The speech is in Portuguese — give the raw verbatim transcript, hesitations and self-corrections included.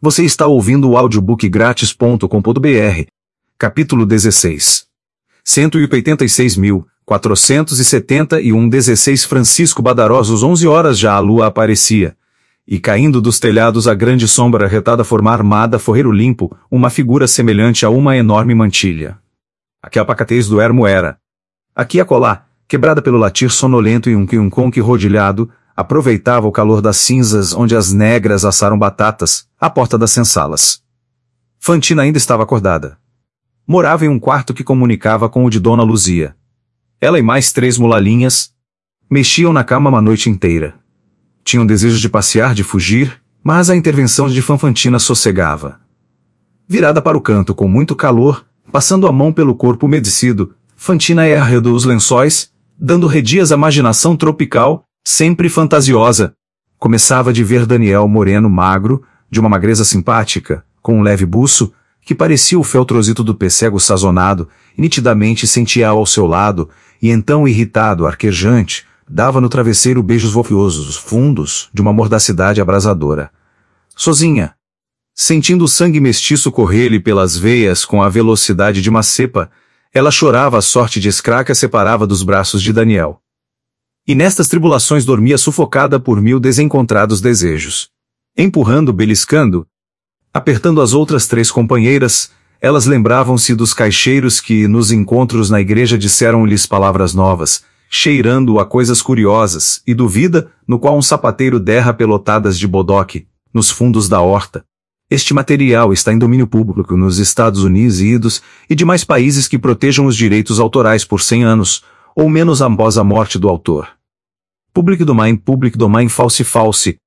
Você está ouvindo o audiobook grátis ponto com ponto br. Capítulo dezesseis. cento e oitenta e seis mil, quatrocentos e setenta e um dezesseis Francisco Badarosos onze horas já a lua aparecia. E caindo dos telhados a grande sombra retada formar armada forreiro limpo, uma figura semelhante a uma enorme mantilha. Aqui a pacatez do ermo era. Aqui a acolá, quebrada pelo latir sonolento e um quiunconque rodilhado, aproveitava o calor das cinzas onde as negras assaram batatas, à porta das sensalas. Fantina ainda estava acordada. Morava em um quarto que comunicava com o de Dona Luzia. Ela e mais três mulalinhas mexiam na cama uma noite inteira. Tinham desejo de passear, de fugir, mas a intervenção de Fanfantina sossegava. Virada para o canto com muito calor, passando a mão pelo corpo umedecido, Fantina arredou os lençóis, dando redias à imaginação tropical, sempre fantasiosa. Começava de ver Daniel moreno magro, de uma magreza simpática, com um leve buço, que parecia o feltrozito do pecego sazonado, e nitidamente sentia-o ao seu lado, e então, irritado, arquejante, dava no travesseiro beijos voluptuosos, fundos, de uma mordacidade abrasadora. Sozinha, sentindo o sangue mestiço correr-lhe pelas veias com a velocidade de uma cepa, ela chorava a sorte de escrá que a separava dos braços de Daniel. E nestas tribulações dormia sufocada por mil desencontrados desejos. Empurrando, beliscando, apertando as outras três companheiras, elas lembravam-se dos caixeiros que, nos encontros na igreja, disseram-lhes palavras novas, cheirando a coisas curiosas, e do vida, no qual um sapateiro derra pelotadas de bodoque, nos fundos da horta. Este material está em domínio público nos Estados Unidos e demais países que protejam os direitos autorais por cem anos, ou menos após a morte do autor. Public domain, public domain, false false,